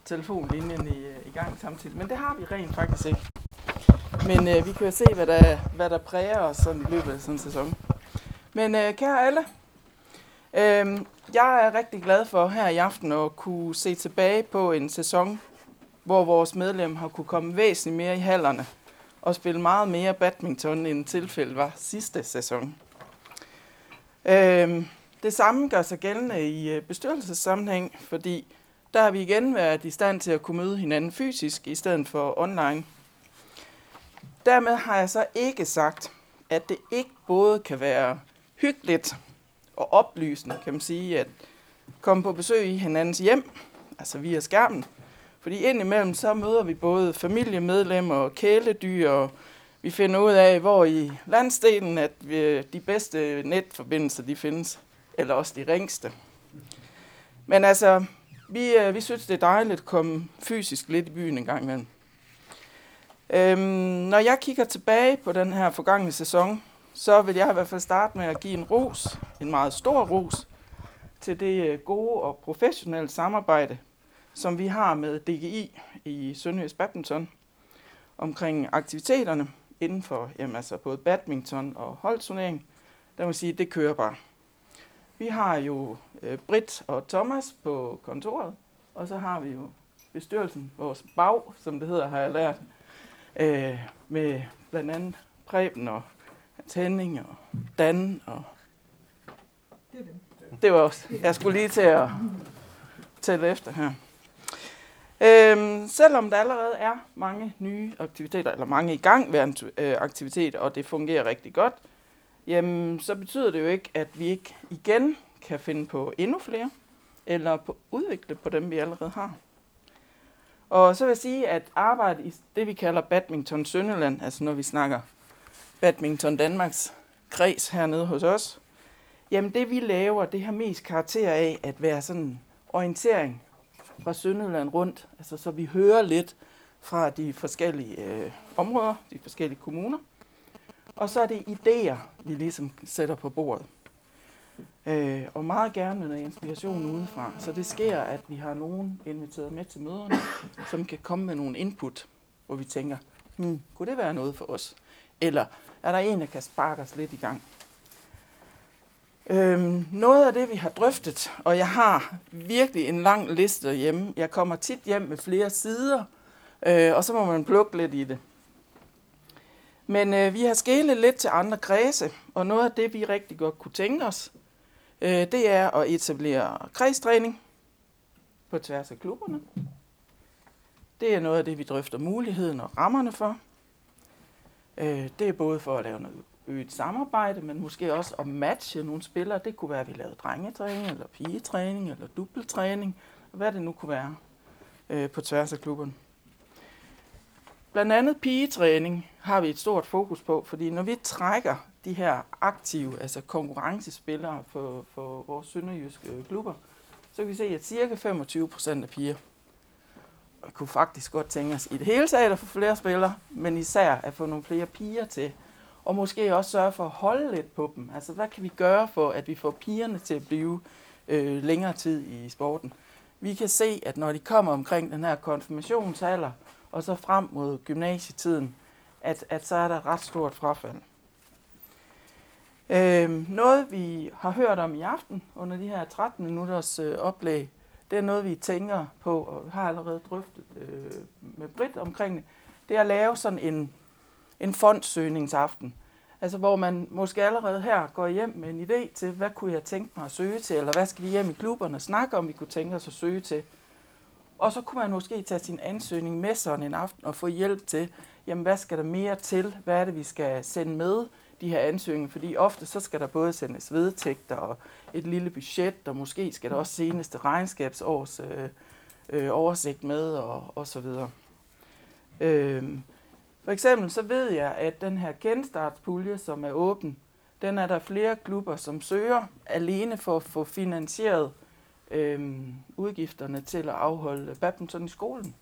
telefonlinjen i gang samtidig, men det har vi rent faktisk ikke. Men vi kan jo se, hvad der præger os sådan i løbet af sådan en sæson. Men kære alle, jeg er rigtig glad for her i aften at kunne se tilbage på en sæson, hvor vores medlem har kunne komme væsentligt mere i hallerne og spille meget mere badminton, end tilfældet var sidste sæson. Det samme gør sig gældende i bestyrelsessammenhæng, fordi der har vi igen været i stand til at kunne møde hinanden fysisk i stedet for online. Dermed har jeg så ikke sagt, at det ikke både kan være hyggeligt og oplysende, kan man sige, at komme på besøg i hinandens hjem, altså via skærmen. Fordi indimellem så møder vi både familiemedlemmer og kæledyr, og vi finder ud af, hvor i landsdelen, at de bedste netforbindelser de findes, eller også de ringste. Men altså, vi synes, det er dejligt at komme fysisk lidt i byen en gang imellem. Når jeg kigger tilbage på den her forgangne sæson, så vil jeg i hvert fald starte med at give en meget stor ros, til det gode og professionelle samarbejde, som vi har med DGI i Sønderjysk Badminton omkring aktiviteterne inden for både badminton og holdturnering. Der må sige, det kører bare. Vi har jo Britt og Thomas på kontoret, og så har vi jo bestyrelsen, vores bag, som det hedder, har jeg lært, med blandt andet Preben og Hans Henning og Dan. Og det var også. Jeg skulle lige til at tælle efter her. Selvom der allerede er mange nye aktiviteter, eller mange igangværende aktiviteter, og det fungerer rigtig godt, jamen, så betyder det jo ikke, at vi ikke igen kan finde på endnu flere, eller udvikle på dem, vi allerede har. Og så vil jeg sige, at arbejde i det, vi kalder Badminton Sønderjylland, altså når vi snakker Badminton Danmarks kreds hernede hos os, jamen det vi laver, det har mest karakter af at være sådan en orientering fra Sønderjylland rundt, altså så vi hører lidt fra de forskellige områder, de forskellige kommuner, og så er det idéer, vi ligesom sætter på bordet. Og meget gerne med noget inspiration udefra. Så det sker, at vi har nogen inviteret med til møderne, som kan komme med nogle input, hvor vi tænker, kunne det være noget for os? Eller er der en, der kan sparke os lidt i gang? Noget af det, vi har drøftet, og jeg har virkelig en lang liste hjemme. Jeg kommer tit hjem med flere sider, og så må man plukke lidt i det. Men vi har skelet lidt til andre kredse, og noget af det, vi rigtig godt kunne tænke os, det er at etablere kredstræning på tværs af klubberne. Det er noget af det, vi drøfter muligheden og rammerne for. Det er både for at lave noget øget samarbejde, men måske også at matche nogle spillere. Det kunne være, at vi lavede drengetræning, eller pigetræning, eller dubbeltræning, hvad det nu kunne være på tværs af klubberne. Blandt andet pigetræning har vi et stort fokus på, fordi når vi trækker de her aktive, altså konkurrencespillere for vores sønderjyske klubber, så kan vi se, at cirka 25% af piger, og jeg kunne faktisk godt tænke os i det hele taget at få flere spillere, men især at få nogle flere piger til, og måske også sørge for at holde lidt på dem. Altså hvad kan vi gøre for, at vi får pigerne til at blive længere tid i sporten? Vi kan se, at når de kommer omkring den her konfirmationsalder, og så frem mod gymnasietiden, at så er der ret stort frafald. Noget vi har hørt om i aften, under de her 13 minutters oplæg, det er noget vi tænker på, og har allerede drøftet med Britt omkring det, det er at lave sådan en fondsøgningsaften. Altså hvor man måske allerede her går hjem med en idé til, hvad kunne jeg tænke mig at søge til, eller hvad skal vi hjem i klubberne og snakke om, vi kunne tænke os at søge til. Og så kunne man måske tage sin ansøgning med sådan en aften og få hjælp til, jamen hvad skal der mere til, hvad er det vi skal sende med de her ansøgninger, fordi ofte så skal der både sendes vedtægter og et lille budget, og måske skal der også seneste regnskabsårs oversigt med og så videre. For eksempel så ved jeg, at den her genstartspulje, som er åben, den er der flere klubber, som søger alene for at få finansieret udgifterne til at afholde badminton i skolen.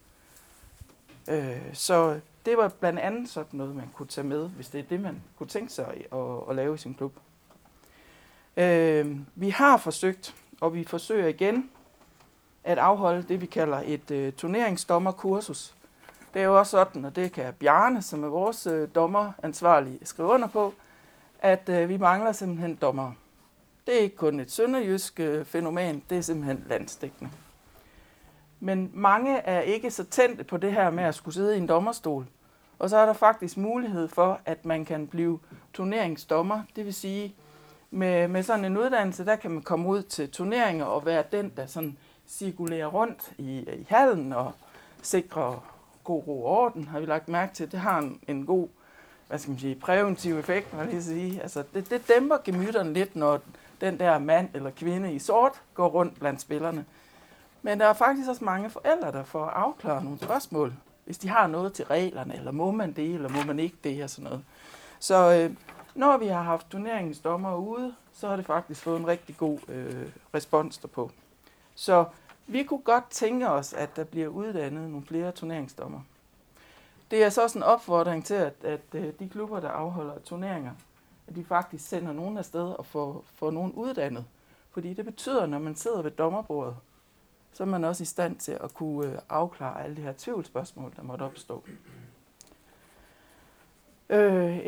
Så det var blandt andet sådan noget, man kunne tage med, hvis det er det, man kunne tænke sig at lave i sin klub. Vi har forsøgt, og vi forsøger igen, at afholde det, vi kalder et turneringsdommerkursus. Det er jo også sådan, og det kan Bjarne, som er vores dommeransvarlige, skrive under på, at vi mangler simpelthen dommere. Det er ikke kun et sønderjysk fænomen, det er simpelthen landsdækkende. Men mange er ikke så tændte på det her med at skulle sidde i en dommerstol. Og så er der faktisk mulighed for, at man kan blive turneringsdommer. Det vil sige, med sådan en uddannelse, der kan man komme ud til turneringer og være den, der sådan cirkulerer rundt i hallen og sikrer god ro og orden, har vi lagt mærke til. Det har en god, præventiv effekt, må jeg lige sige. Altså, det dæmper gemytterne lidt, når den der mand eller kvinde i sort går rundt blandt spillerne. Men der er faktisk også mange forældre, der får afklaret nogle spørgsmål, hvis de har noget til reglerne, eller må man det, eller må man ikke det, og sådan noget. Så når vi har haft turneringsdommer ude, så har det faktisk fået en rigtig god respons derpå. Så vi kunne godt tænke os, at der bliver uddannet nogle flere turneringsdommer. Det er så også en opfordring til, at de klubber, der afholder turneringer, at de faktisk sender nogen afsted og får nogen uddannet. Fordi det betyder, når man sidder ved dommerbordet, så er man også i stand til at kunne afklare alle de her tvivlsspørgsmål, der måtte opstå.